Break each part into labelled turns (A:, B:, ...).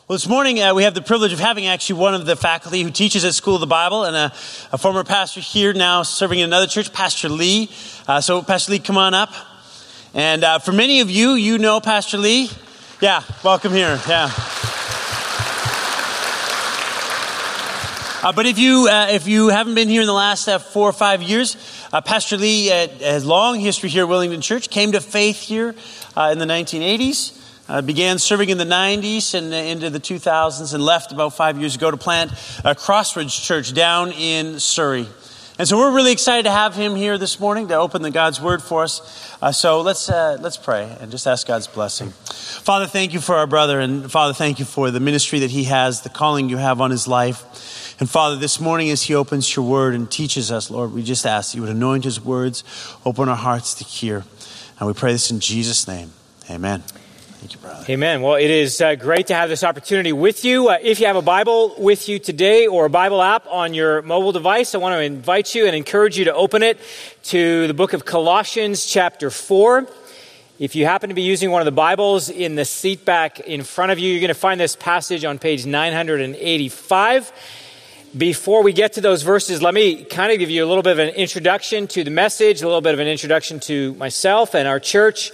A: Well, this morning we have the privilege of having actually one of the faculty who teaches at School of the Bible and a former pastor here now serving in another church, Pastor Lee. So Pastor Lee, come on up. And for many of you, you know Pastor Lee. Yeah, welcome here. Yeah. But if you haven't been here in the last 4 or 5 years, Pastor Lee has long history here at Willingdon Church, came to faith here in the 1980s. Began serving in the 90s and into the 2000s and left about 5 years ago to plant Crossridge Church down in Surrey. And so we're really excited to have him here this morning to open the God's Word for us. So let's pray and just ask God's blessing. Father, thank you for our brother. And Father, thank you for the ministry that he has, the calling you have on his life. And Father, this morning as he opens your Word and teaches us, Lord, we just ask that you would anoint his words, open our hearts to hear. And we pray this in Jesus' name. Amen. Thank you, brother.
B: Amen. Well, it is great to have this opportunity with you. If you have a Bible with you today or a Bible app on your mobile device, I want to invite you and encourage you to open it to the book of Colossians chapter 4. If you happen to be using one of the Bibles in the seat back in front of you, you're going to find this passage on page 985. Before we get to those verses, let me kind of give you a little bit of an introduction to the message, a little bit of an introduction to myself and our church.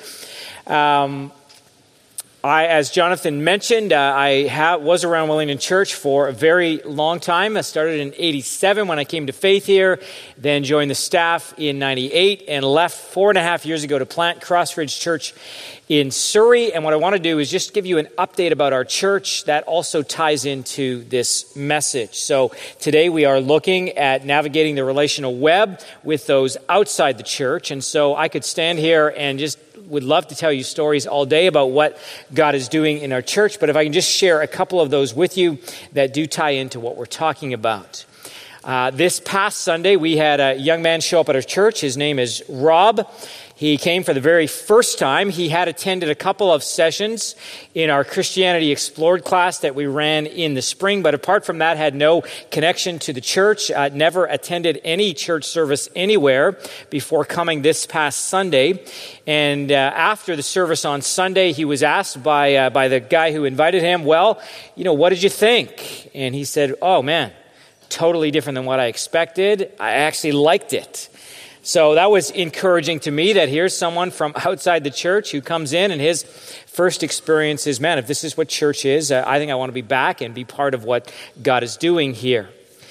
B: As Jonathan mentioned, I was around Willingdon Church for a very long time. I started in 87 when I came to faith here, then joined the staff in 98 and left 4.5 years ago to plant Crossridge Church in Surrey. And what I want to do is just give you an update about our church that also ties into this message. So today we are looking at navigating the relational web with those outside the church. And so I could stand here and just would love to tell you stories all day about what God is doing in our church, but if I can just share a couple of those with you that do tie into what we're talking about. This past Sunday, we had a young man show up at our church. His name is Rob. He came for the very first time. He had attended a couple of sessions in our Christianity Explored class that we ran in the spring, but apart from that, had no connection to the church, never attended any church service anywhere before coming this past Sunday. And after the service on Sunday, he was asked by the guy who invited him, well, what did you think? And he said, oh man, totally different than what I expected. I actually liked it. So that was encouraging to me that here's someone from outside the church who comes in and his first experience is, man, if this is what church is, I think I want to be back and be part of what God is doing here.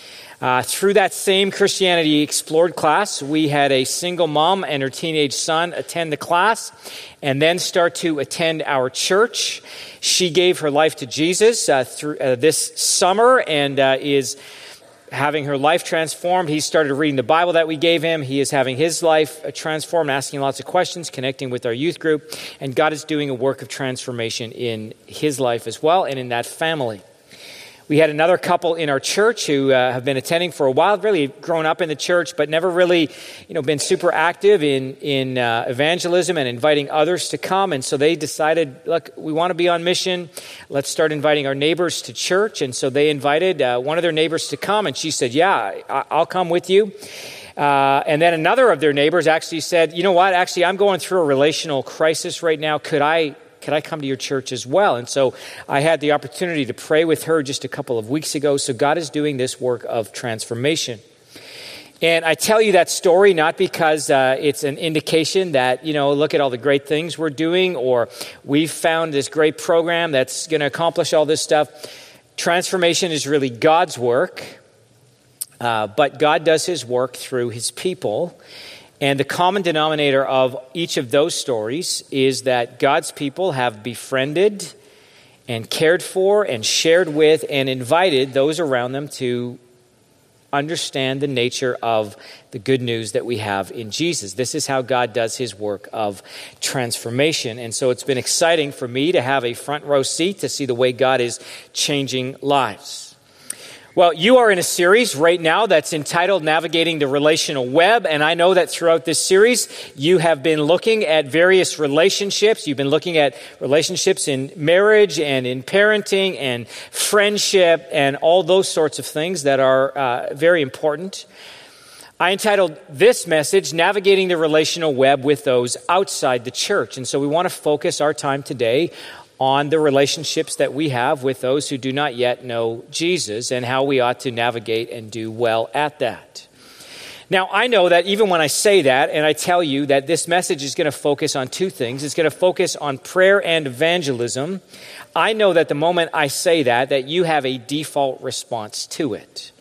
B: Through that same Christianity Explored class, we had a single mom and her teenage son attend the class and then start to attend our church. She gave her life to Jesus through this summer and is having her life transformed. He started reading the Bible that we gave him. He is having his life transformed, asking lots of questions, connecting with our youth group. And God is doing a work of transformation in his life as well and in that family. We had another couple in our church who have been attending for a while, really grown up in the church, but never really, been super active in evangelism and inviting others to come. And so they decided, look, we want to be on mission. Let's start inviting our neighbors to church. And so they invited one of their neighbors to come. And she said, yeah, I'll come with you. And then another of their neighbors actually said, you know what, actually, I'm going through a relational crisis right now. Could I come to your church as well? And so I had the opportunity to pray with her just a couple of weeks ago. So God is doing this work of transformation. And I tell you that story not because it's an indication that, look at all the great things we're doing or we've found this great program that's going to accomplish all this stuff. Transformation is really God's work, but God does his work through his people. And the common denominator of each of those stories is that God's people have befriended and cared for and shared with and invited those around them to understand the nature of the good news that we have in Jesus. This is how God does his work of transformation. And so it's been exciting for me to have a front row seat to see the way God is changing lives. Well, you are in a series right now that's entitled Navigating the Relational Web, and I know that throughout this series, you have been looking at various relationships. You've been looking at relationships in marriage and in parenting and friendship and all those sorts of things that are very important. I entitled this message, Navigating the Relational Web with Those Outside the Church, and so we want to focus our time today on the relationships that we have with those who do not yet know Jesus and how we ought to navigate and do well at that. Now, I know that even when I say that and I tell you that this message is going to focus on two things, it's going to focus on prayer and evangelism, I know that the moment I say that you have a default response to it.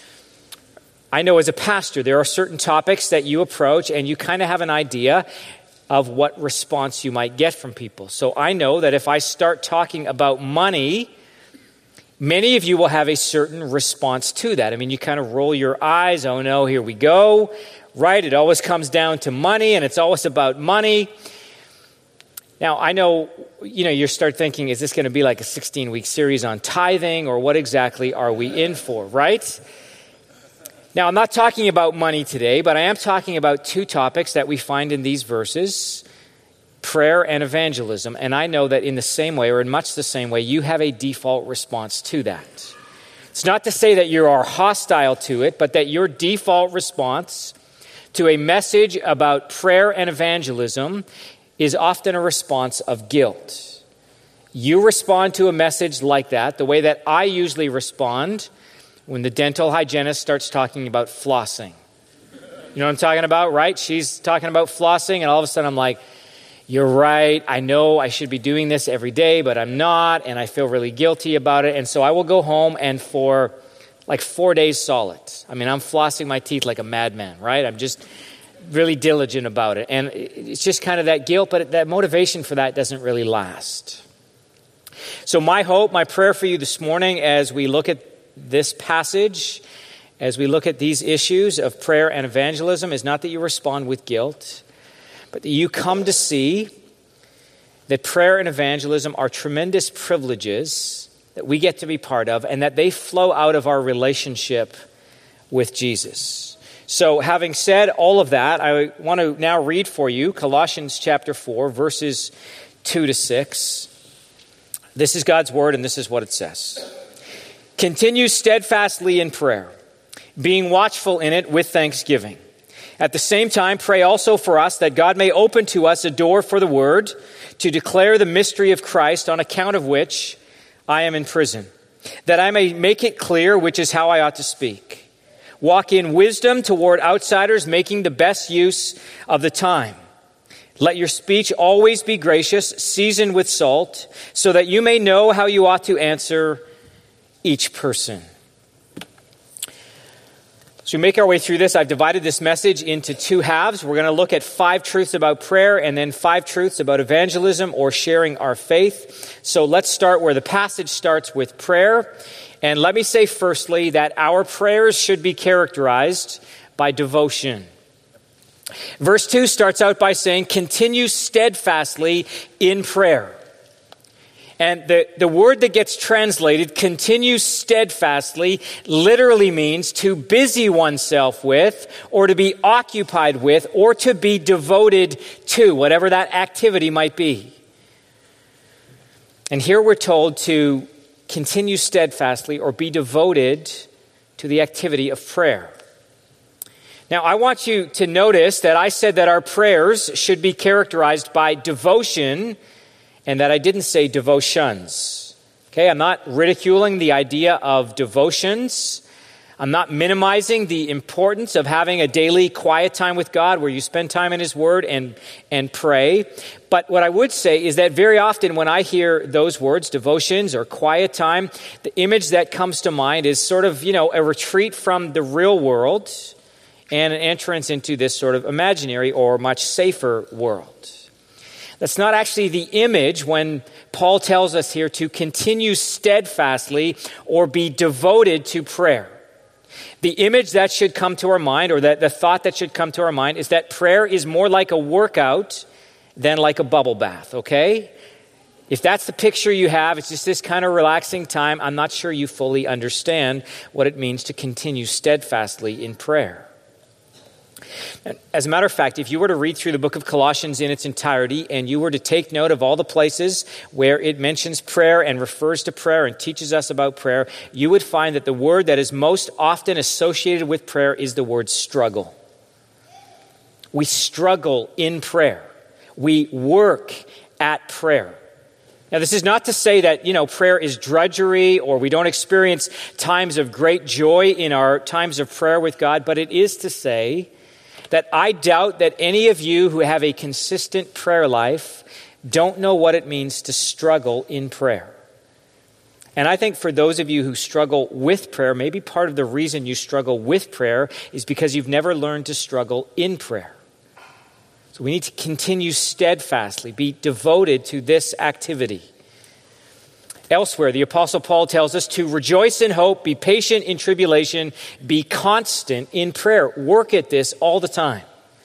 B: I know as a pastor, there are certain topics that you approach and you kind of have an idea of what response you might get from people. So I know that if I start talking about money, many of you will have a certain response to that. I mean, you kind of roll your eyes, oh no, here we go, right? It always comes down to money and it's always about money. Now, I know, you start thinking, is this going to be like a 16-week series on tithing, or what exactly are we in for, right? Now, I'm not talking about money today, but I am talking about two topics that we find in these verses, prayer and evangelism. And I know that in the same way, or in much the same way, you have a default response to that. It's not to say that you are hostile to it, but that your default response to a message about prayer and evangelism is often a response of guilt. You respond to a message like that the way that I usually respond when the dental hygienist starts talking about flossing. You know what I'm talking about, right? She's talking about flossing, and all of a sudden I'm like, you're right, I know I should be doing this every day, but I'm not, and I feel really guilty about it. And so I will go home, and for like 4 days solid, I'm flossing my teeth like a madman, right? I'm just really diligent about it. And it's just kind of that guilt, but that motivation for that doesn't really last. So my hope, my prayer for you this morning as we look at this passage, as we look at these issues of prayer and evangelism, is not that you respond with guilt, but that you come to see that prayer and evangelism are tremendous privileges that we get to be part of, and that they flow out of our relationship with Jesus. So having said all of that, I want to now read for you Colossians chapter 4, verses 2 to 6. This is God's word, and this is what it says. Continue steadfastly in prayer, being watchful in it with thanksgiving. At the same time, pray also for us that God may open to us a door for the word to declare the mystery of Christ, on account of which I am in prison, that I may make it clear which is how I ought to speak. Walk in wisdom toward outsiders, making the best use of the time. Let your speech always be gracious, seasoned with salt, so that you may know how you ought to answer each person. As we make our way through this, I've divided this message into two halves. We're going to look at 5 truths about prayer and then 5 truths about evangelism or sharing our faith. So let's start where the passage starts, with prayer. And let me say firstly that our prayers should be characterized by devotion. Verse 2 starts out by saying, continue steadfastly in prayer. And the word that gets translated, continue steadfastly, literally means to busy oneself with, or to be occupied with, or to be devoted to, whatever that activity might be. And here we're told to continue steadfastly or be devoted to the activity of prayer. Now, I want you to notice that I said that our prayers should be characterized by devotion, and that I didn't say devotions. Okay, I'm not ridiculing the idea of devotions. I'm not minimizing the importance of having a daily quiet time with God where you spend time in His Word and pray. But what I would say is that very often when I hear those words, devotions or quiet time, the image that comes to mind is sort of, a retreat from the real world and an entrance into this sort of imaginary or much safer world. That's not actually the image when Paul tells us here to continue steadfastly or be devoted to prayer. The image that should come to our mind, or that the thought that should come to our mind, is that prayer is more like a workout than like a bubble bath, okay? If that's the picture you have, it's just this kind of relaxing time, I'm not sure you fully understand what it means to continue steadfastly in prayer. As a matter of fact, if you were to read through the book of Colossians in its entirety and you were to take note of all the places where it mentions prayer and refers to prayer and teaches us about prayer, you would find that the word that is most often associated with prayer is the word struggle. We struggle in prayer. We work at prayer. Now, this is not to say that, prayer is drudgery or we don't experience times of great joy in our times of prayer with God, but it is to say that I doubt that any of you who have a consistent prayer life don't know what it means to struggle in prayer. And I think for those of you who struggle with prayer, maybe part of the reason you struggle with prayer is because you've never learned to struggle in prayer. So we need to continue steadfastly, be devoted to this activity. Elsewhere, the Apostle Paul tells us to rejoice in hope, be patient in tribulation, be constant in prayer. Work at this all the time.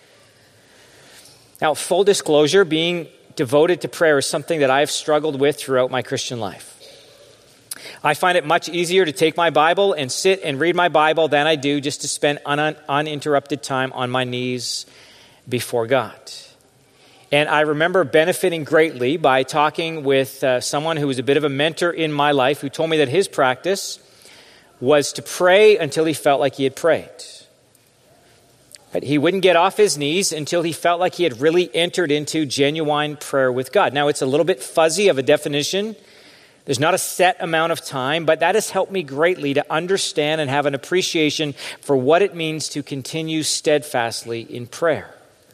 B: Now, full disclosure, being devoted to prayer is something that I've struggled with throughout my Christian life. I find it much easier to take my Bible and sit and read my Bible than I do just to spend uninterrupted time on my knees before God. And I remember benefiting greatly by talking with someone who was a bit of a mentor in my life who told me that his practice was to pray until he felt like he had prayed. But he wouldn't get off his knees until he felt like he had really entered into genuine prayer with God. Now, it's a little bit fuzzy of a definition. There's not a set amount of time, but that has helped me greatly to understand and have an appreciation for what it means to continue steadfastly in prayer.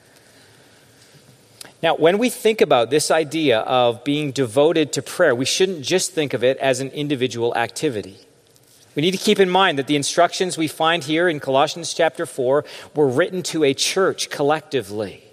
B: Now, when we think about this idea of being devoted to prayer, we shouldn't just think of it as an individual activity. We need to keep in mind that the instructions we find here in Colossians chapter 4 were written to a church collectively.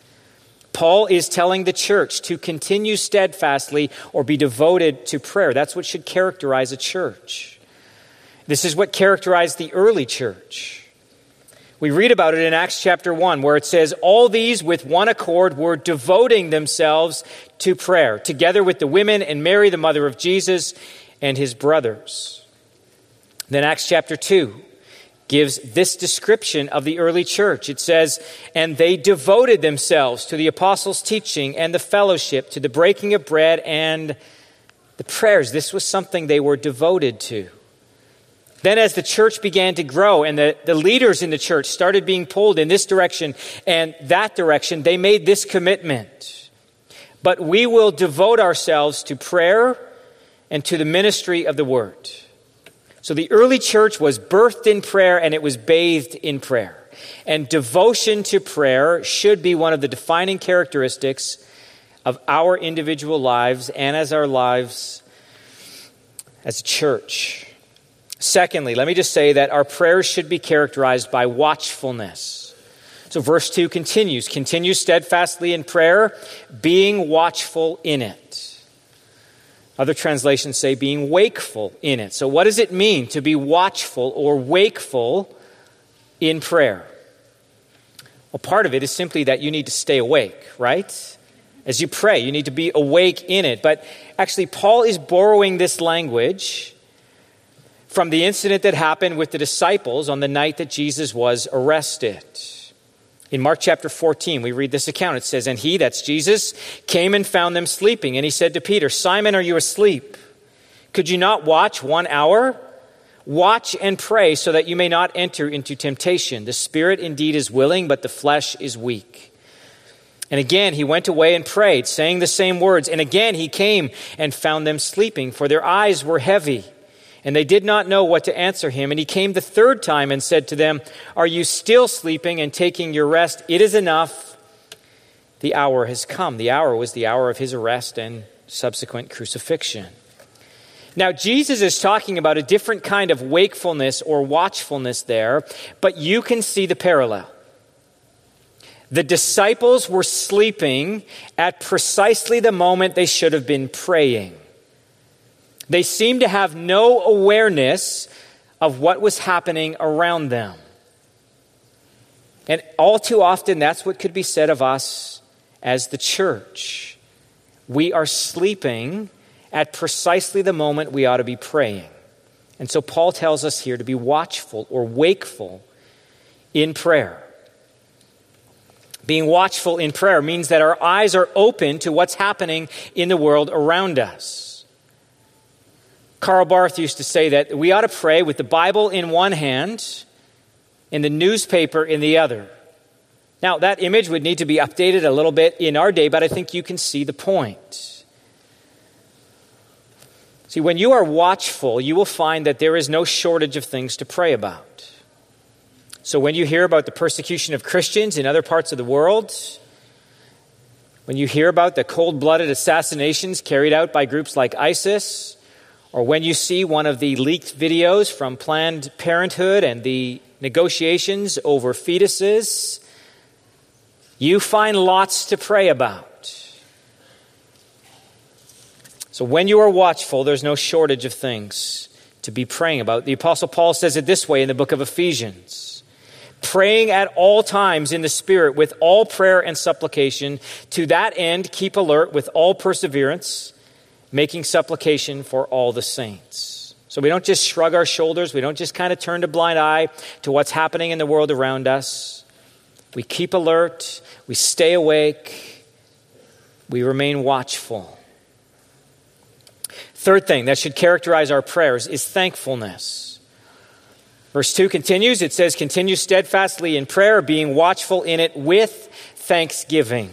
B: Paul is telling the church to continue steadfastly or be devoted to prayer. That's what should characterize a church. This is what characterized the early church. We read about it in Acts chapter 1, where it says, all these with one accord were devoting themselves to prayer, together with the women and Mary, the mother of Jesus, and his brothers. Then Acts chapter 2 gives this description of the early church. It says, and they devoted themselves to the apostles' teaching and the fellowship, to the breaking of bread and the prayers. This was something they were devoted to. Then as the church began to grow and the leaders in the church started being pulled in this direction and that direction, they made this commitment. But we will devote ourselves to prayer and to the ministry of the word. So the early church was birthed in prayer and it was bathed in prayer. And devotion to prayer should be one of the defining characteristics of our individual lives and as our lives as a church. Secondly, let me just say that our prayers should be characterized by watchfulness. So verse 2 continues, continue steadfastly in prayer, being watchful in it. Other translations say being wakeful in it. So what does it mean to be watchful or wakeful in prayer? Well, part of it is simply that you need to stay awake, right? As you pray, you need to be awake in it. But actually, Paul is borrowing this language from the incident that happened with the disciples on the night that Jesus was arrested. In Mark chapter 14, we read this account. It says, and he, that's Jesus, came and found them sleeping. And he said to Peter, Simon, are you asleep? Could you not watch 1 hour? Watch and pray so that you may not enter into temptation. The spirit indeed is willing, but the flesh is weak. And again, he went away and prayed, saying the same words. And again, he came and found them sleeping, for their eyes were heavy. And they did not know what to answer him. And he came the third time and said to them, are you still sleeping and taking your rest? It is enough. The hour has come. The hour was the hour of his arrest and subsequent crucifixion. Now, Jesus is talking about a different kind of wakefulness or watchfulness there, but you can see the parallel. The disciples were sleeping at precisely the moment they should have been praying. They seemed to have no awareness of what was happening around them. And all too often, that's what could be said of us as the church. We are sleeping at precisely the moment we ought to be praying. And so Paul tells us here to be watchful or wakeful in prayer. Being watchful in prayer means that our eyes are open to what's happening in the world around us. Karl Barth used to say that we ought to pray with the Bible in one hand and the newspaper in the other. Now, that image would need to be updated a little bit in our day, but I think you can see the point. See, when you are watchful, you will find that there is no shortage of things to pray about. So when you hear about the persecution of Christians in other parts of the world, when you hear about the cold-blooded assassinations carried out by groups like ISIS, or when you see one of the leaked videos from Planned Parenthood and the negotiations over fetuses, you find lots to pray about. So when you are watchful, there's no shortage of things to be praying about. The Apostle Paul says it this way in the book of Ephesians: praying at all times in the Spirit with all prayer and supplication. To that end, keep alert with all perseverance, making supplication for all the saints. So we don't just shrug our shoulders. We don't just kind of turn a blind eye to what's happening in the world around us. We keep alert. We stay awake. We remain watchful. Third thing that should characterize our prayers is thankfulness. Verse 2 continues. It says, continue steadfastly in prayer, being watchful in it with thanksgiving.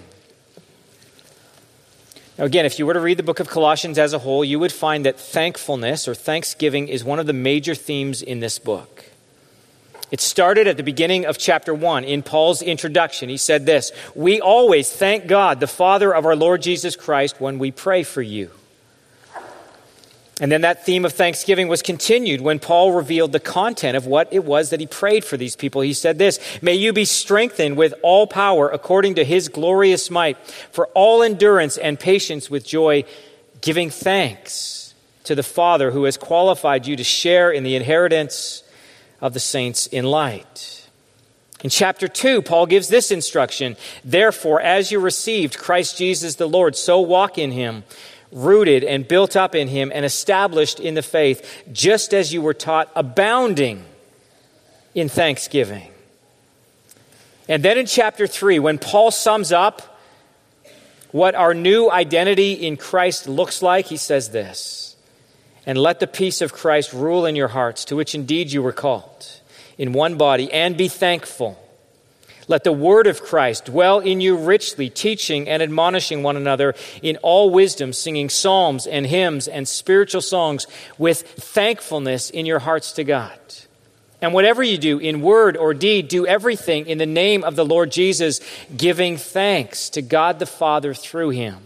B: Now again, if you were to read the book of Colossians as a whole, you would find that thankfulness or thanksgiving is one of the major themes in this book. It started at the beginning of chapter 1 in Paul's introduction. He said this: we always thank God, the Father of our Lord Jesus Christ, when we pray for you. And then that theme of thanksgiving was continued when Paul revealed the content of what it was that he prayed for these people. He said this: may you be strengthened with all power according to his glorious might, for all endurance and patience with joy, giving thanks to the Father who has qualified you to share in the inheritance of the saints in light. In chapter 2, Paul gives this instruction: therefore, as you received Christ Jesus the Lord, so walk in him, rooted and built up in him and established in the faith, just as you were taught, abounding in thanksgiving. And then in chapter 3, when Paul sums up what our new identity in Christ looks like, he says this: and let the peace of Christ rule in your hearts, to which indeed you were called, in one body, and be thankful. Let the word of Christ dwell in you richly, teaching and admonishing one another in all wisdom, singing psalms and hymns and spiritual songs with thankfulness in your hearts to God. And whatever you do, in word or deed, do everything in the name of the Lord Jesus, giving thanks to God the Father through him.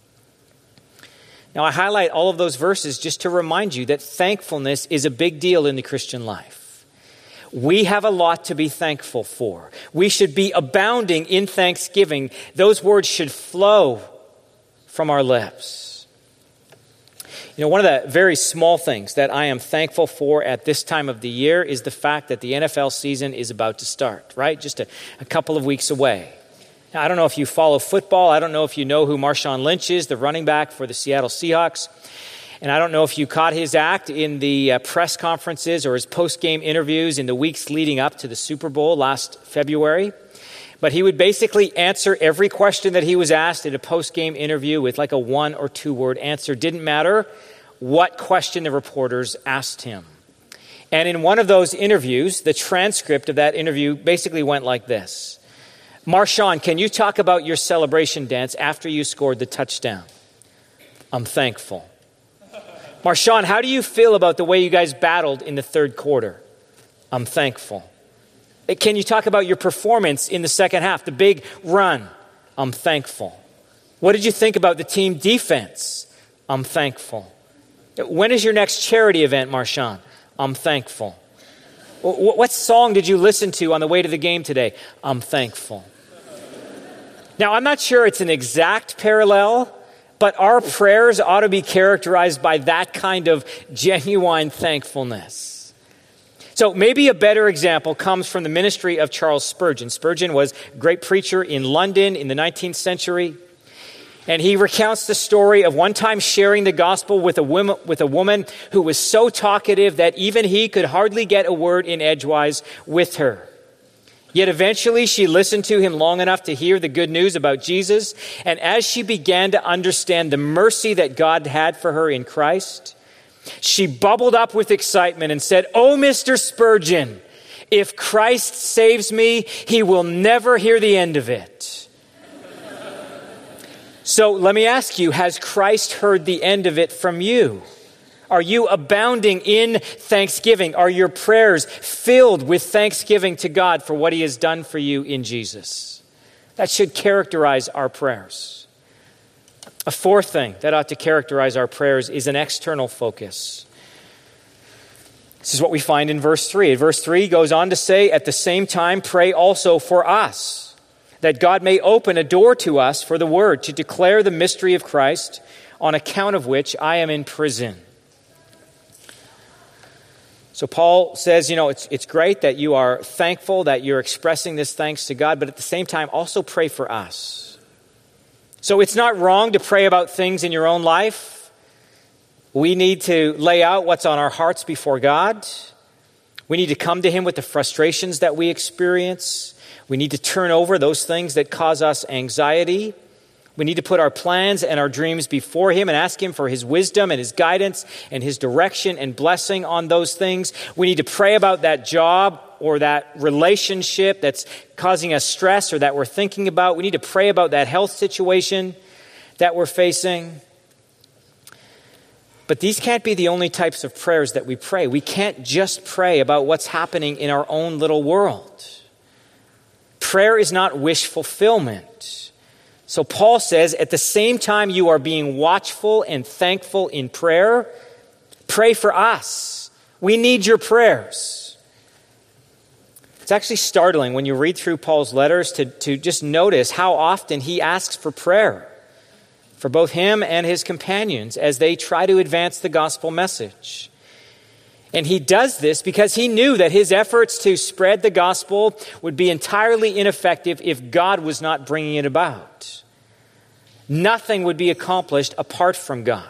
B: Now, I highlight all of those verses just to remind you that thankfulness is a big deal in the Christian life. We have a lot to be thankful for. We should be abounding in thanksgiving. Those words should flow from our lips. You know, one of the very small things that I am thankful for at this time of the year is the fact that the NFL season is about to start, right? Just a couple of weeks away. Now, I don't know if you follow football. I don't know if you know who Marshawn Lynch is, the running back for the Seattle Seahawks. And I don't know if you caught his act in the press conferences or his post-game interviews in the weeks leading up to the Super Bowl last February. But he would basically answer every question that he was asked in a post-game interview with like a 1 or 2 word answer. Didn't matter what question the reporters asked him. And in one of those interviews, the transcript of that interview basically went like this: Marshawn, can you talk about your celebration dance after you scored the touchdown? I'm thankful. Marshawn, how do you feel about the way you guys battled in the third quarter? I'm thankful. Can you talk about your performance in the second half, the big run? I'm thankful. What did you think about the team defense? I'm thankful. When is your next charity event, Marshawn? I'm thankful. What song did you listen to on the way to the game today? I'm thankful. Now, I'm not sure it's an exact parallel, but our prayers ought to be characterized by that kind of genuine thankfulness. So maybe a better example comes from the ministry of Charles Spurgeon. Spurgeon was a great preacher in London in the 19th century. And he recounts the story of one time sharing the gospel with a woman who was so talkative that even he could hardly get a word in edgewise with her. Yet eventually she listened to him long enough to hear the good news about Jesus. And as she began to understand the mercy that God had for her in Christ, she bubbled up with excitement and said, "Oh, Mr. Spurgeon, if Christ saves me, he will never hear the end of it." So let me ask you, has Christ heard the end of it from you? Are you abounding in thanksgiving? Are your prayers filled with thanksgiving to God for what he has done for you in Jesus? That should characterize our prayers. A fourth thing that ought to characterize our prayers is an external focus. This is what we find in verse 3. Verse 3 goes on to say, at the same time, pray also for us, that God may open a door to us for the word, to declare the mystery of Christ, on account of which I am in prison. So Paul says, it's great that you are thankful, that you're expressing this thanks to God, but at the same time, also pray for us. So it's not wrong to pray about things in your own life. We need to lay out what's on our hearts before God. We need to come to him with the frustrations that we experience. We need to turn over those things that cause us anxiety. We need to put our plans and our dreams before him and ask him for his wisdom and his guidance and his direction and blessing on those things. We need to pray about that job or that relationship that's causing us stress or that we're thinking about. We need to pray about that health situation that we're facing. But these can't be the only types of prayers that we pray. We can't just pray about what's happening in our own little world. Prayer is not wish fulfillment. So Paul says, at the same time you are being watchful and thankful in prayer, pray for us. We need your prayers. It's actually startling when you read through Paul's letters to just notice how often he asks for prayer for both him and his companions as they try to advance the gospel message. And he does this because he knew that his efforts to spread the gospel would be entirely ineffective if God was not bringing it about. Nothing would be accomplished apart from God.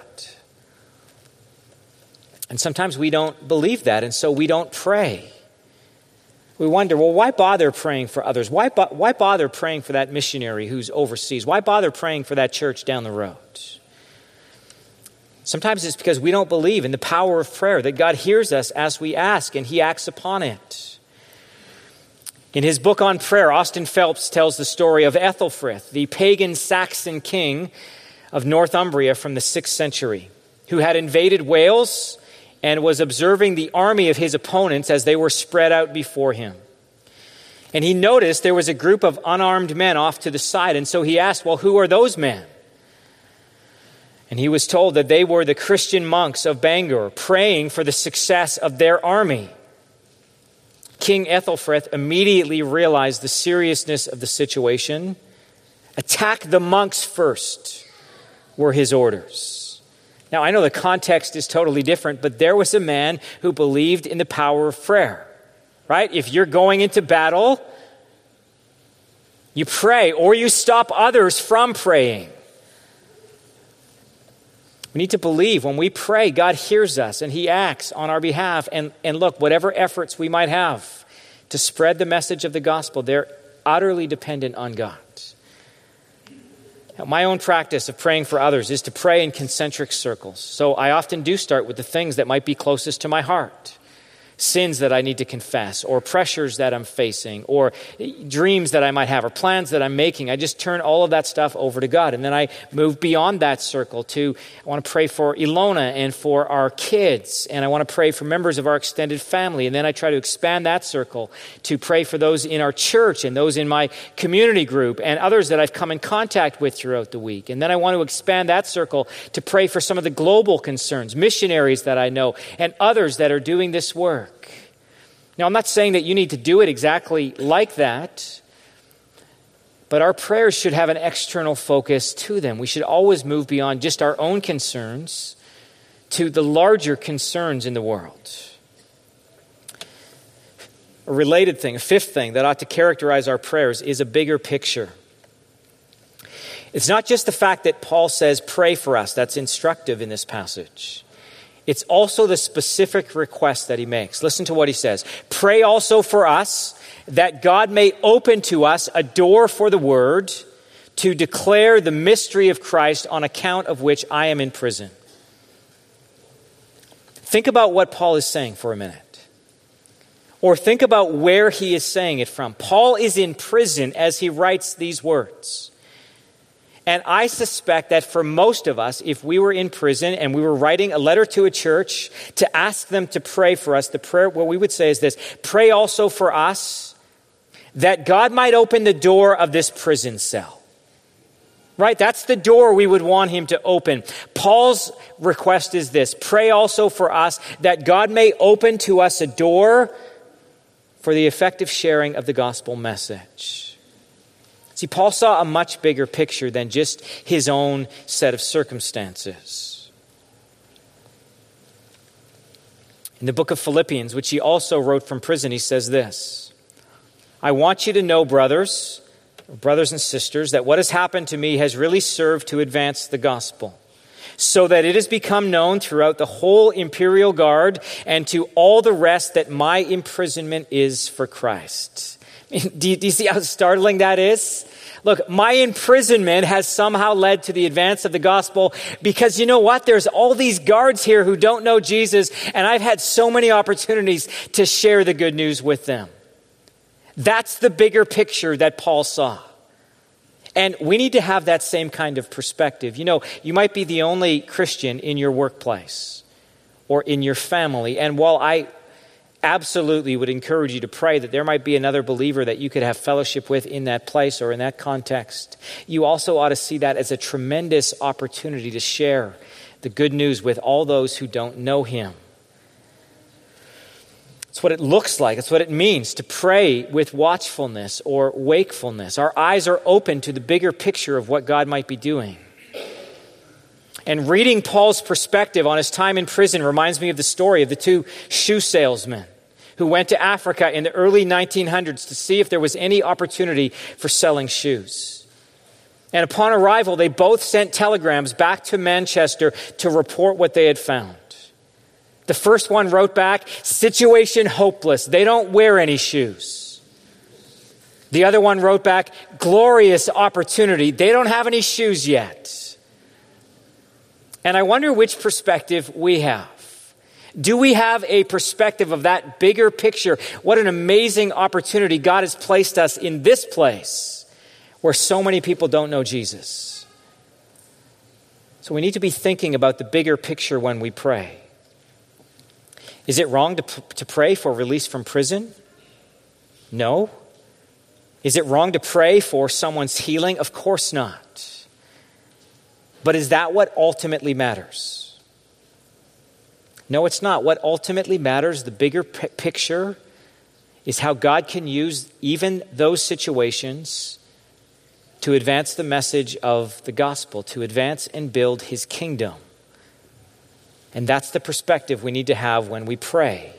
B: And sometimes we don't believe that, and so we don't pray. We wonder, well, why bother praying for others? Why bother praying for that missionary who's overseas? Why bother praying for that church down the road? Sometimes it's because we don't believe in the power of prayer, that God hears us as we ask and he acts upon it. In his book on prayer, Austin Phelps tells the story of Ethelfrith, the pagan Saxon king of Northumbria from the 6th century, who had invaded Wales and was observing the army of his opponents as they were spread out before him. And he noticed there was a group of unarmed men off to the side, and so he asked, well, who are those men? And he was told that they were the Christian monks of Bangor, praying for the success of their army. King Ethelfrith immediately realized the seriousness of the situation. Attack the monks first, were his orders. Now, I know the context is totally different, but there was a man who believed in the power of prayer, right? If you're going into battle, you pray or you stop others from praying. We need to believe when we pray, God hears us and he acts on our behalf. And look, whatever efforts we might have to spread the message of the gospel, they're utterly dependent on God. Now, my own practice of praying for others is to pray in concentric circles. So I often do start with the things that might be closest to my heart. Sins that I need to confess, or pressures that I'm facing, or dreams that I might have, or plans that I'm making. I just turn all of that stuff over to God. And then I move beyond that circle to, I want to pray for Ilona and for our kids. And I want to pray for members of our extended family. And then I try to expand that circle to pray for those in our church and those in my community group and others that I've come in contact with throughout the week. And then I want to expand that circle to pray for some of the global concerns, missionaries that I know, and others that are doing this work. Now, I'm not saying that you need to do it exactly like that, but our prayers should have an external focus to them. We should always move beyond just our own concerns to the larger concerns in the world. A related thing, a fifth thing that ought to characterize our prayers is a bigger picture. It's not just the fact that Paul says, pray for us. That's instructive in this passage. It's also the specific request that he makes. Listen to what he says. Pray also for us that God may open to us a door for the word to declare the mystery of Christ, on account of which I am in prison. Think about what Paul is saying for a minute. Or think about where he is saying it from. Paul is in prison as he writes these words. And I suspect that for most of us, if we were in prison and we were writing a letter to a church to ask them to pray for us, the prayer, what we would say is this: pray also for us that God might open the door of this prison cell. Right? That's the door we would want him to open. Paul's request is this: pray also for us that God may open to us a door for the effective sharing of the gospel message. See, Paul saw a much bigger picture than just his own set of circumstances. In the book of Philippians, which he also wrote from prison, he says this: I want you to know, brothers and sisters, that what has happened to me has really served to advance the gospel, so that it has become known throughout the whole imperial guard and to all the rest that my imprisonment is for Christ. Do you see how startling that is? Look, my imprisonment has somehow led to the advance of the gospel, because you know what? There's all these guards here who don't know Jesus, and I've had so many opportunities to share the good news with them. That's the bigger picture that Paul saw. And we need to have that same kind of perspective. You know, you might be the only Christian in your workplace or in your family. And while I absolutely would encourage you to pray that there might be another believer that you could have fellowship with in that place or in that context, you also ought to see that as a tremendous opportunity to share the good news with all those who don't know him. It's what it looks like. It's what it means to pray with watchfulness or wakefulness. Our eyes are open to the bigger picture of what God might be doing. And reading Paul's perspective on his time in prison reminds me of the story of the two shoe salesmen who went to Africa in the early 1900s to see if there was any opportunity for selling shoes. And upon arrival, they both sent telegrams back to Manchester to report what they had found. The first one wrote back, situation hopeless. They don't wear any shoes. The other one wrote back, glorious opportunity. They don't have any shoes yet. And I wonder which perspective we have. Do we have a perspective of that bigger picture? What an amazing opportunity God has placed us in this place where so many people don't know Jesus. So we need to be thinking about the bigger picture when we pray. Is it wrong to pray for release from prison? No. Is it wrong to pray for someone's healing? Of course not. But is that what ultimately matters? No, it's not. What ultimately matters, the bigger picture, is how God can use even those situations to advance the message of the gospel, to advance and build his kingdom. And that's the perspective we need to have when we pray.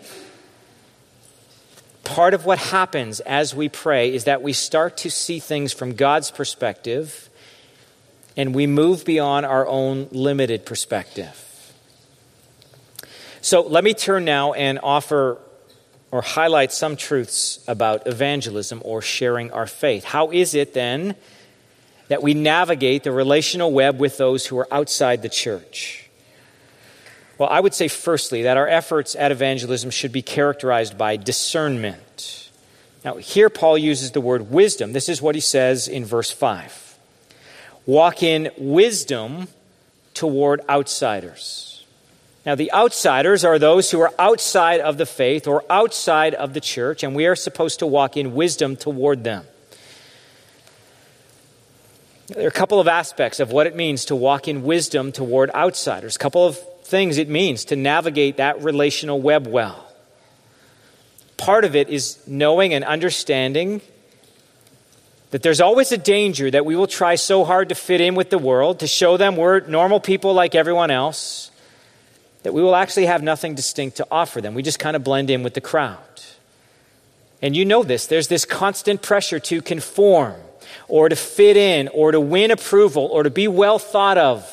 B: Part of what happens as we pray is that we start to see things from God's perspective, and we move beyond our own limited perspective. So let me turn now and offer or highlight some truths about evangelism or sharing our faith. How is it then that we navigate the relational web with those who are outside the church? Well, I would say firstly that our efforts at evangelism should be characterized by discernment. Now, here Paul uses the word wisdom. This is what he says in verse 5. Walk in wisdom toward outsiders. Now, the outsiders are those who are outside of the faith or outside of the church, and we are supposed to walk in wisdom toward them. There are a couple of aspects of what it means to walk in wisdom toward outsiders. A couple of things it means to navigate that relational web well. Part of it is knowing and understanding that there's always a danger that we will try so hard to fit in with the world, to show them we're normal people like everyone else, that we will actually have nothing distinct to offer them. We just kind of blend in with the crowd. And you know this. There's this constant pressure to conform or to fit in or to win approval or to be well thought of.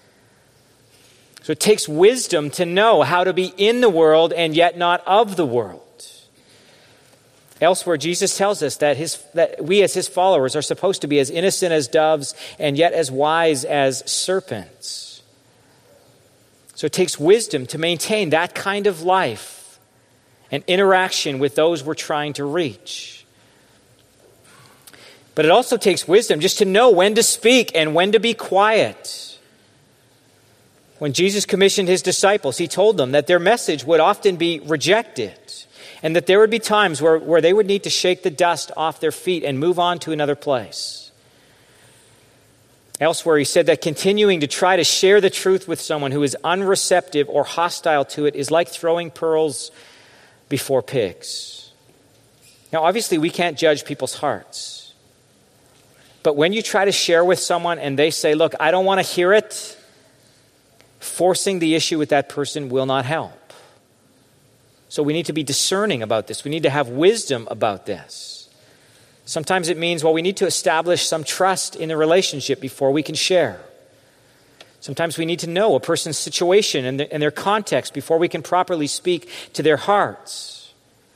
B: So it takes wisdom to know how to be in the world and yet not of the world. Elsewhere, Jesus tells us that we as his followers are supposed to be as innocent as doves and yet as wise as serpents. So it takes wisdom to maintain that kind of life and interaction with those we're trying to reach. But it also takes wisdom just to know when to speak and when to be quiet. When Jesus commissioned his disciples, he told them that their message would often be rejected and that there would be times where they would need to shake the dust off their feet and move on to another place. Elsewhere, he said that continuing to try to share the truth with someone who is unreceptive or hostile to it is like throwing pearls before pigs. Now, obviously, we can't judge people's hearts. But when you try to share with someone and they say, look, I don't want to hear it, forcing the issue with that person will not help. So we need to be discerning about this. We need to have wisdom about this. Sometimes it means, we need to establish some trust in the relationship before we can share. Sometimes we need to know a person's situation and their context before we can properly speak to their hearts.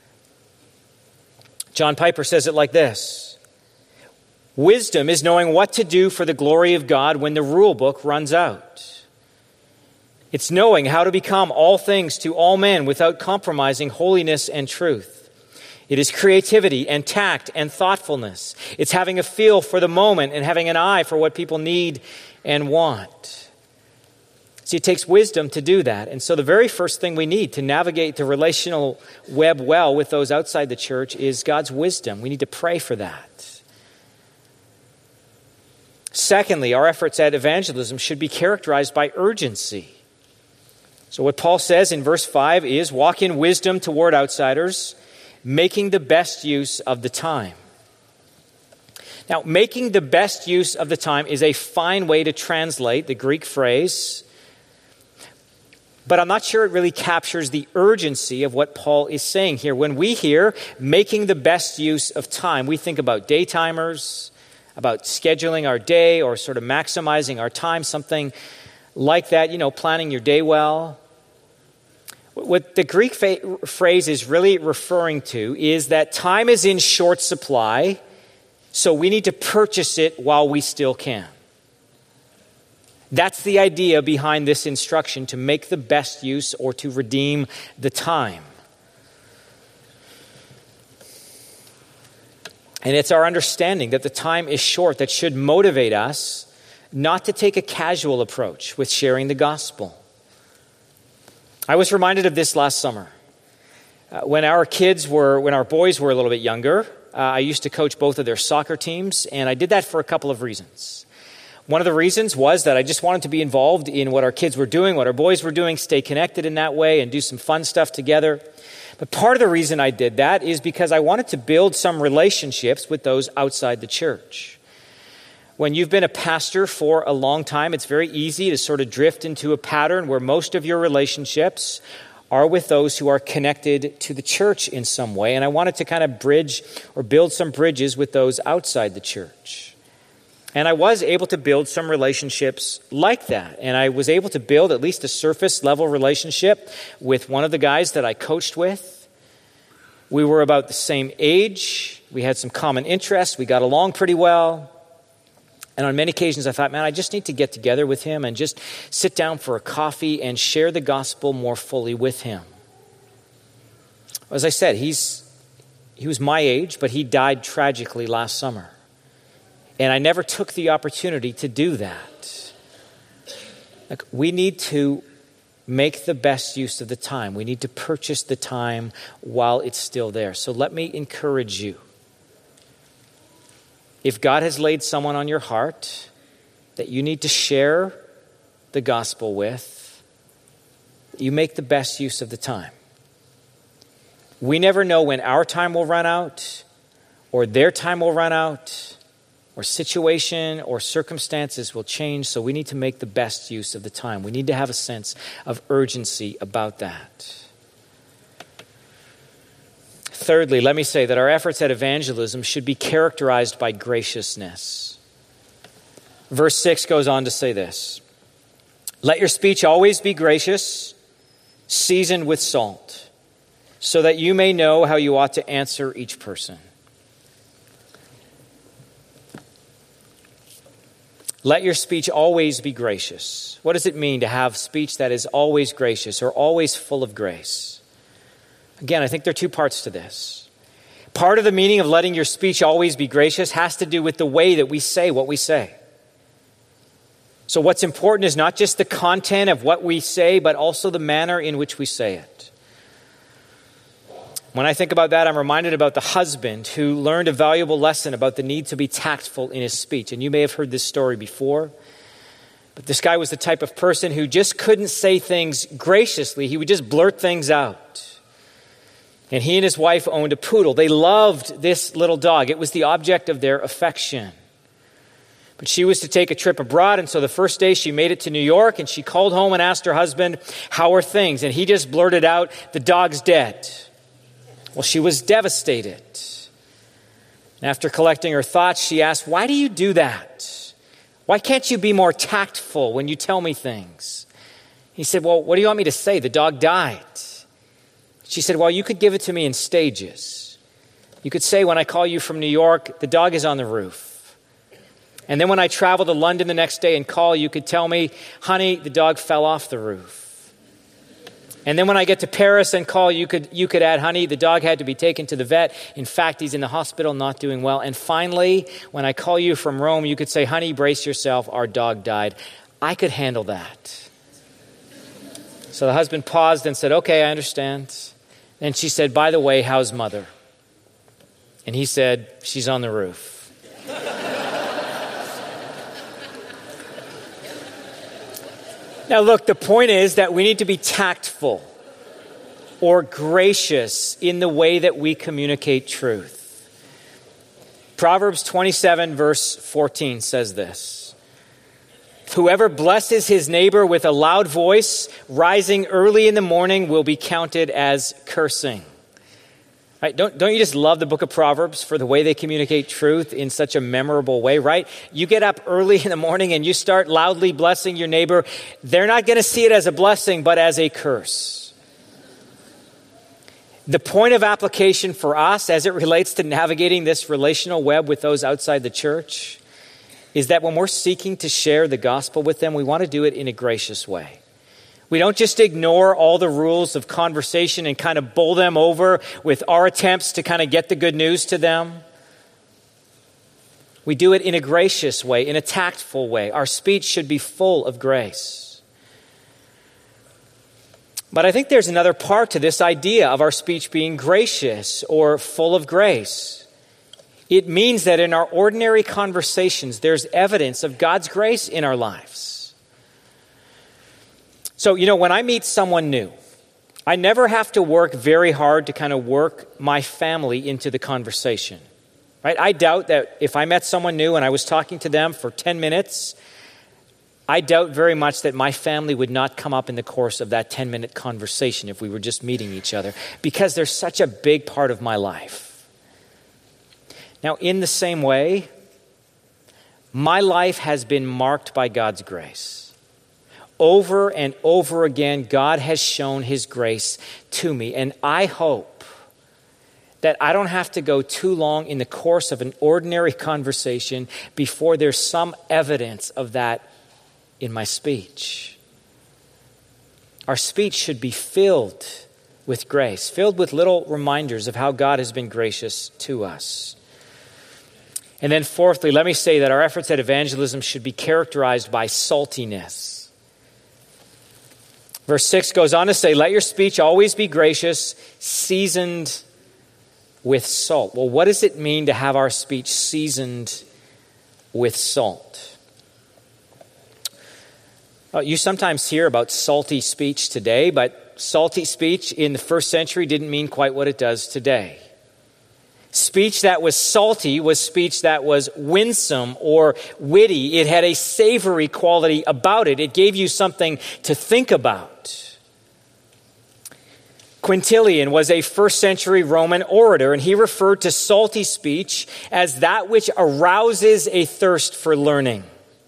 B: John Piper says it like this: wisdom is knowing what to do for the glory of God when the rule book runs out. It's knowing how to become all things to all men without compromising holiness and truth. It is creativity and tact and thoughtfulness. It's having a feel for the moment and having an eye for what people need and want. See, it takes wisdom to do that. And so the very first thing we need to navigate the relational web well with those outside the church is God's wisdom. We need to pray for that. Secondly, our efforts at evangelism should be characterized by urgency. So what Paul says in verse 5 is, walk in wisdom toward outsiders, making the best use of the time. Now, making the best use of the time is a fine way to translate the Greek phrase, but I'm not sure it really captures the urgency of what Paul is saying here. When we hear making the best use of time, we think about day timers, about scheduling our day or sort of maximizing our time, something like that, planning your day well. What the Greek phrase is really referring to is that time is in short supply, so we need to purchase it while we still can. That's the idea behind this instruction, to make the best use or to redeem the time. And it's our understanding that the time is short that should motivate us not to take a casual approach with sharing the gospel. I was reminded of this last summer. When our boys were a little bit younger, I used to coach both of their soccer teams, and I did that for a couple of reasons. One of the reasons was that I just wanted to be involved in what our kids were doing, what our boys were doing, stay connected in that way, and do some fun stuff together. But part of the reason I did that is because I wanted to build some relationships with those outside the church. When you've been a pastor for a long time, it's very easy to sort of drift into a pattern where most of your relationships are with those who are connected to the church in some way. And I wanted to kind of bridge or build some bridges with those outside the church. And I was able to build some relationships like that. And I was able to build at least a surface level relationship with one of the guys that I coached with. We were about the same age. We had some common interests. We got along pretty well. And on many occasions I thought, man, I just need to get together with him and just sit down for a coffee and share the gospel more fully with him. As I said, he was my age, but he died tragically last summer. And I never took the opportunity to do that. We need to make the best use of the time. We need to purchase the time while it's still there. So let me encourage you. If God has laid someone on your heart that you need to share the gospel with, you make the best use of the time. We never know when our time will run out, or their time will run out, or situation or circumstances will change, so we need to make the best use of the time. We need to have a sense of urgency about that. Thirdly, let me say that our efforts at evangelism should be characterized by graciousness. Verse 6 goes on to say this: let your speech always be gracious, seasoned with salt, so that you may know how you ought to answer each person. Let your speech always be gracious. What does it mean to have speech that is always gracious or always full of grace? Again, I think there are two parts to this. Part of the meaning of letting your speech always be gracious has to do with the way that we say what we say. So what's important is not just the content of what we say, but also the manner in which we say it. When I think about that, I'm reminded about the husband who learned a valuable lesson about the need to be tactful in his speech. And you may have heard this story before. But this guy was the type of person who just couldn't say things graciously. He would just blurt things out. And he and his wife owned a poodle. They loved this little dog. It was the object of their affection. But she was to take a trip abroad, and so the first day she made it to New York, and she called home and asked her husband, "How are things?" And he just blurted out, "The dog's dead." Well, she was devastated. And after collecting her thoughts, she asked, "Why do you do that? Why can't you be more tactful when you tell me things?" He said, "Well, what do you want me to say? The dog died." She said, "Well, you could give it to me in stages. You could say, when I call you from New York, the dog is on the roof. And then when I travel to London the next day and call, you could tell me, honey, the dog fell off the roof. And then when I get to Paris and call, you could add, honey, the dog had to be taken to the vet. In fact, he's in the hospital, not doing well. And finally, when I call you from Rome, you could say, honey, brace yourself, our dog died." I could handle that. So the husband paused and said, "Okay, I understand." And she said, "By the way, how's mother?" And he said, "She's on the roof." Now look, the point is that we need to be tactful or gracious in the way that we communicate truth. Proverbs 27 verse 14 says this: "Whoever blesses his neighbor with a loud voice, rising early in the morning, will be counted as cursing." Right? Don't you just love the book of Proverbs for the way they communicate truth in such a memorable way, right? You get up early in the morning and you start loudly blessing your neighbor. They're not going to see it as a blessing, but as a curse. The point of application for us as it relates to navigating this relational web with those outside the church is that when we're seeking to share the gospel with them, we want to do it in a gracious way. We don't just ignore all the rules of conversation and kind of bowl them over with our attempts to kind of get the good news to them. We do it in a gracious way, in a tactful way. Our speech should be full of grace. But I think there's another part to this idea of our speech being gracious or full of grace. It means that in our ordinary conversations, there's evidence of God's grace in our lives. So, when I meet someone new, I never have to work very hard to kind of work my family into the conversation, right? I doubt that if I met someone new and I was talking to them for 10 minutes, I doubt very much that my family would not come up in the course of that 10-minute conversation if we were just meeting each other, because they're such a big part of my life. Now, in the same way, my life has been marked by God's grace. Over and over again, God has shown his grace to me. And I hope that I don't have to go too long in the course of an ordinary conversation before there's some evidence of that in my speech. Our speech should be filled with grace, filled with little reminders of how God has been gracious to us. And then fourthly, let me say that our efforts at evangelism should be characterized by saltiness. Verse 6 goes on to say, "Let your speech always be gracious, seasoned with salt." Well, what does it mean to have our speech seasoned with salt? You sometimes hear about salty speech today, but salty speech in the first century didn't mean quite what it does today. Speech that was salty was speech that was winsome or witty. It had a savory quality about it. It gave you something to think about. Quintilian was a first century Roman orator, and he referred to salty speech as that which arouses a thirst for learning.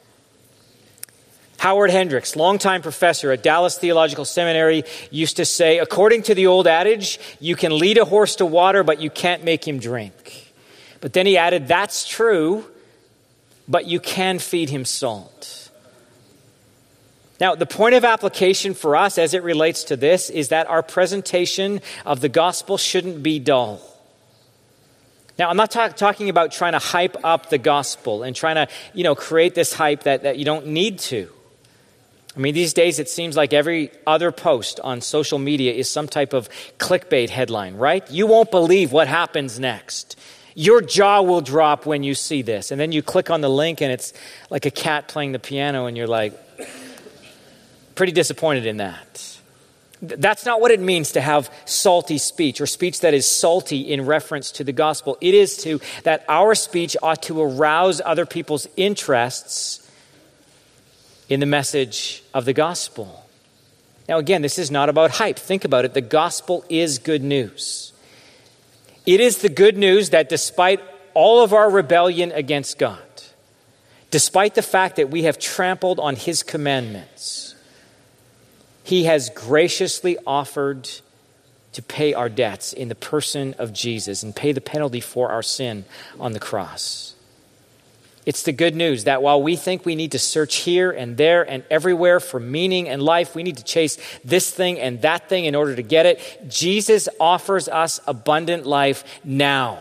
B: Howard Hendricks, longtime professor at Dallas Theological Seminary, used to say, according to the old adage, you can lead a horse to water, but you can't make him drink. But then he added, that's true, but you can feed him salt. Now, the point of application for us as it relates to this is that our presentation of the gospel shouldn't be dull. Now, I'm not talking about trying to hype up the gospel and trying to, create this hype that you don't need to. I mean, these days it seems like every other post on social media is some type of clickbait headline, right? You won't believe what happens next. Your jaw will drop when you see this. And then you click on the link and it's like a cat playing the piano and you're like, pretty disappointed in that. That's not what it means to have salty speech or speech that is salty in reference to the gospel. It is that our speech ought to arouse other people's interests in the message of the gospel. Now again, this is not about hype. Think about it. The gospel is good news. It is the good news that despite all of our rebellion against God, despite the fact that we have trampled on his commandments, he has graciously offered to pay our debts in the person of Jesus and pay the penalty for our sin on the cross. It's the good news that while we think we need to search here and there and everywhere for meaning in life, we need to chase this thing and that thing in order to get it, Jesus offers us abundant life now.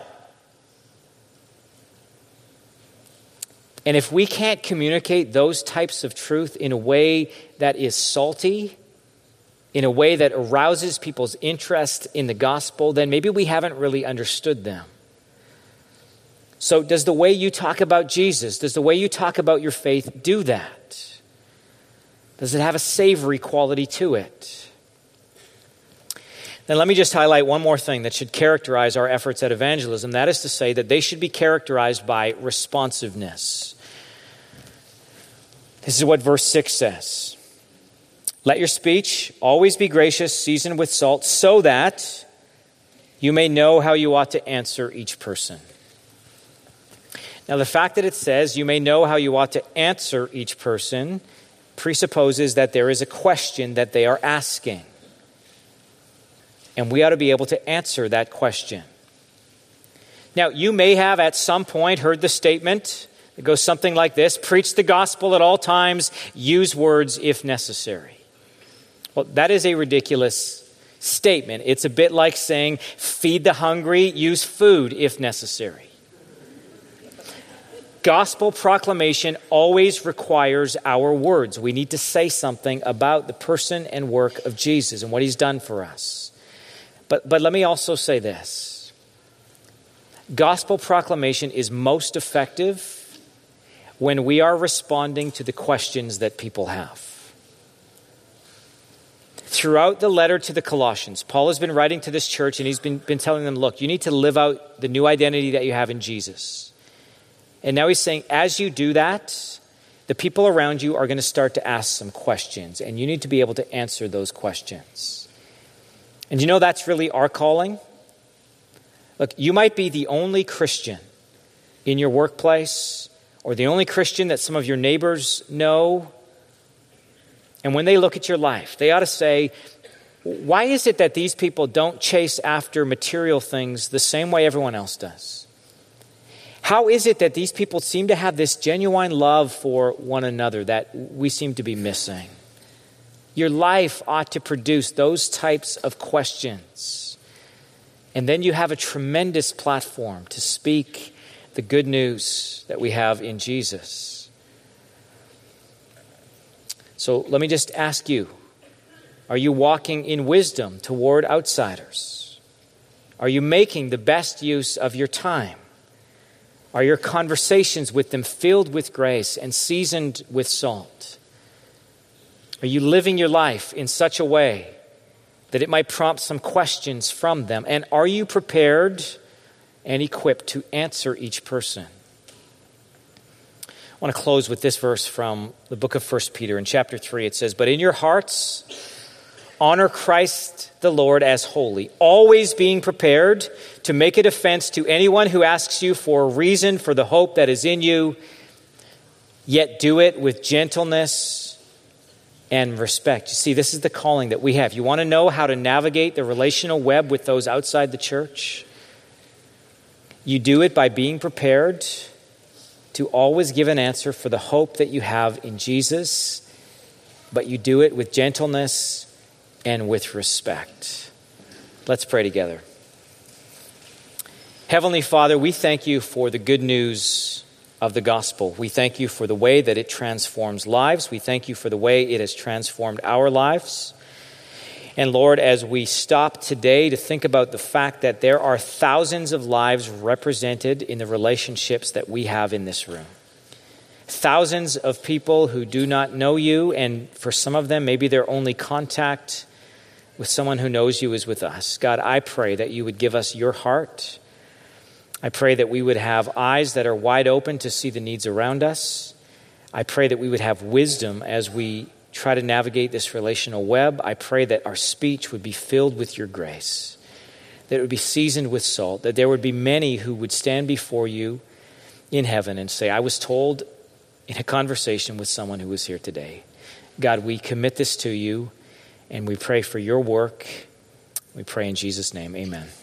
B: And if we can't communicate those types of truth in a way that is salty, in a way that arouses people's interest in the gospel, then maybe we haven't really understood them. So does the way you talk about Jesus, does the way you talk about your faith do that? Does it have a savory quality to it? Then let me just highlight one more thing that should characterize our efforts at evangelism. That is to say that they should be characterized by responsiveness. This is what verse 6 says. Let your speech always be gracious, seasoned with salt, so that you may know how you ought to answer each person. Now, the fact that it says you may know how you ought to answer each person presupposes that there is a question that they are asking. And we ought to be able to answer that question. Now, you may have at some point heard the statement that goes something like this: preach the gospel at all times, use words if necessary. Well, that is a ridiculous statement. It's a bit like saying feed the hungry, use food if necessary. Gospel proclamation always requires our words. We need to say something about the person and work of Jesus and what he's done for us. But let me also say this. Gospel proclamation is most effective when we are responding to the questions that people have. Throughout the letter to the Colossians, Paul has been writing to this church and he's been telling them, look, you need to live out the new identity that you have in Jesus. And now he's saying, as you do that, the people around you are going to start to ask some questions, and you need to be able to answer those questions. And you know that's really our calling? Look, you might be the only Christian in your workplace, or the only Christian that some of your neighbors know. And when they look at your life, they ought to say, why is it that these people don't chase after material things the same way everyone else does? How is it that these people seem to have this genuine love for one another that we seem to be missing? Your life ought to produce those types of questions. And then you have a tremendous platform to speak the good news that we have in Jesus. So let me just ask you, are you walking in wisdom toward outsiders? Are you making the best use of your time? Are your conversations with them filled with grace and seasoned with salt? Are you living your life in such a way that it might prompt some questions from them? And are you prepared and equipped to answer each person? I want to close with this verse from the book of 1 Peter. In chapter 3, it says, but in your hearts, honor Christ the Lord as holy, always being prepared to make a defense to anyone who asks you for a reason for the hope that is in you, yet do it with gentleness and respect. You see, this is the calling that we have. You want to know how to navigate the relational web with those outside the church? You do it by being prepared to always give an answer for the hope that you have in Jesus, but you do it with gentleness and with respect. Let's pray together. Heavenly Father, we thank you for the good news of the gospel. We thank you for the way that it transforms lives. We thank you for the way it has transformed our lives. And Lord, as we stop today to think about the fact that there are thousands of lives represented in the relationships that we have in this room. Thousands of people who do not know you, and for some of them, maybe their only contact with someone who knows you is with us. God, I pray that you would give us your heart. I pray that we would have eyes that are wide open to see the needs around us. I pray that we would have wisdom as we try to navigate this relational web. I pray that our speech would be filled with your grace, that it would be seasoned with salt, that there would be many who would stand before you in heaven and say, I was told in a conversation with someone who was here today. God, we commit this to you, and we pray for your work. We pray in Jesus' name, amen.